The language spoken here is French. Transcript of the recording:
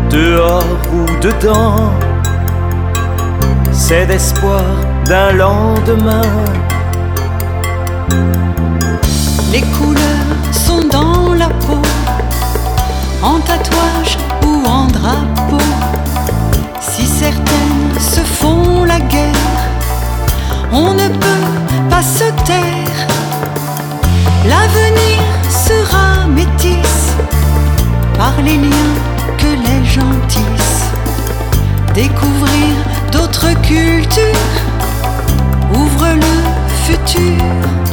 dehors ou dedans, c'est l'espoir d'un lendemain. Les couleurs sont dans la peau, en tatouage ou en drapeau. Si certaines se font la guerre, on ne peut pas se taire. L'avenir sera métis par les liens que les gens tissent. Découvrir d'autres cultures ouvre le futur.